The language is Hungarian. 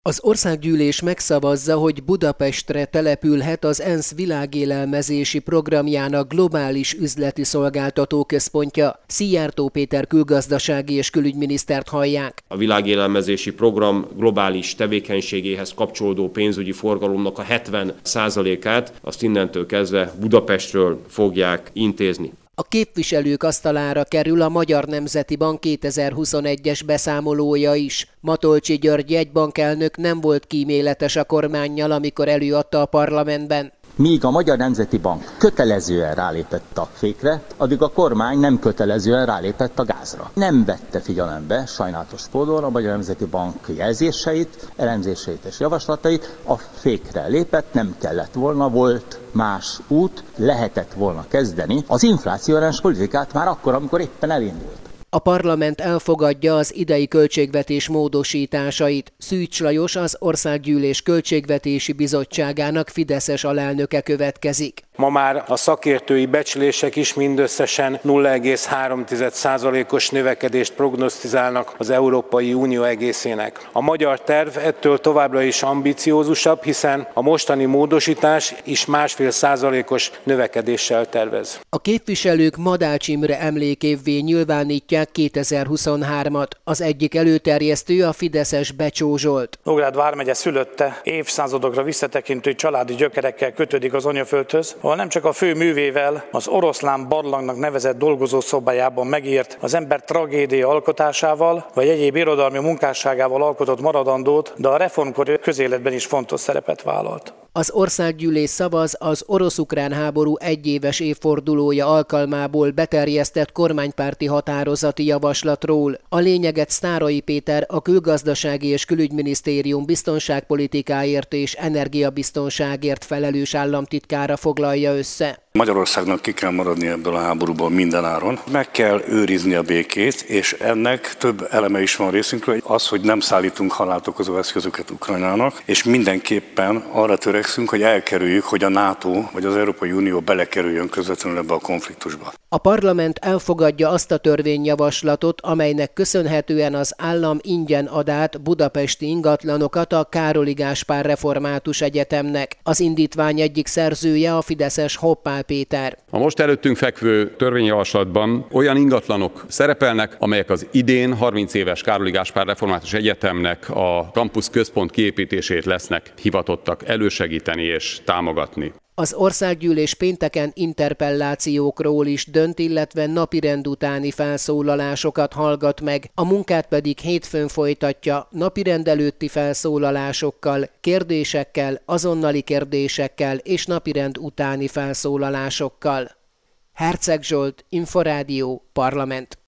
Az országgyűlés megszavazza, hogy Budapestre települhet az ENSZ világélelmezési programjának globális üzleti szolgáltatóközpontja. Szijjártó Péter külgazdasági és külügyminisztert hallják. A világélelmezési program globális tevékenységéhez kapcsolódó pénzügyi forgalomnak a 70%-át azt innentől kezdve Budapestről fogják intézni. A képviselők asztalára kerül a Magyar Nemzeti Bank 2021-es beszámolója is. Matolcsy György jegybankelnök nem volt kíméletes a kormánnyal, amikor előadta a parlamentben. Míg a Magyar Nemzeti Bank kötelezően rálépett a fékre, addig a kormány nem kötelezően rálépett a gázra. Nem vette figyelembe sajnálatos módon a Magyar Nemzeti Bank jelzéseit, elemzéseit és javaslatait, a fékre lépett, nem kellett volna, volt más út, lehetett volna kezdeni az inflációs politikát már akkor, amikor éppen elindult. A parlament elfogadja az idei költségvetés módosításait. Szűcs Lajos, az Országgyűlés Költségvetési Bizottságának fideszes alelnöke következik. Ma már a szakértői becslések is mindösszesen 0,3%-os növekedést prognosztizálnak az Európai Unió egészének. A magyar terv ettől továbbra is ambiciózusabb, hiszen a mostani módosítás is 1,5%-os növekedéssel tervez. A képviselők Madács Imre emlékévvé nyilvánítják 2023-at. Az egyik előterjesztő a fideszes Becsó Zsolt. Nógrád vármegye szülötte évszázadokra visszatekintő családi gyökerekkel kötődik az anyaföldhöz, ahol nem csak a fő művével, az Oroszlán barlangnak nevezett dolgozószobájában megírt az ember tragédia alkotásával, vagy egyéb irodalmi munkásságával alkotott maradandót, de a reformkori közéletben is fontos szerepet vállalt. Az országgyűlés szavaz az orosz-ukrán háború egyéves évfordulója alkalmából beterjesztett kormánypárti határozati javaslatról. A lényeget Sztáray Péter, a Külgazdasági és Külügyminisztérium biztonságpolitikáért és energiabiztonságért felelős államtitkára foglalja össze. Magyarországnak ki kell maradni ebből a háborúból mindenáron. Meg kell őrizni a békét, és ennek több eleme is van részünkről. Az, hogy nem szállítunk halált okozó eszközöket Ukrajnának, és mindenképpen arra törekszünk, hogy elkerüljük, hogy a NATO vagy az Európai Unió belekerüljön közvetlenül ebbe a konfliktusba. A parlament elfogadja azt a törvényjavaslatot, amelynek köszönhetően az állam ingyen ad át budapesti ingatlanokat a Károli Gáspár Református Egyetemnek. Az indítvány egyik szerzője a fideszes Hoppál Péter. A most előttünk fekvő törvényjavaslatban olyan ingatlanok szerepelnek, amelyek az idén 30 éves Károli Gáspár Református Egyetemnek a kampusz központ kiépítését lesznek hivatottak elősegíteni és támogatni. Az országgyűlés pénteken interpellációkról is dönt, illetve napirend utáni felszólalásokat hallgat meg, a munkát pedig hétfőn folytatja napirend előtti felszólalásokkal, kérdésekkel, azonnali kérdésekkel és napirend utáni felszólalásokkal. Herceg Zsolt, Inforádió, Parlament.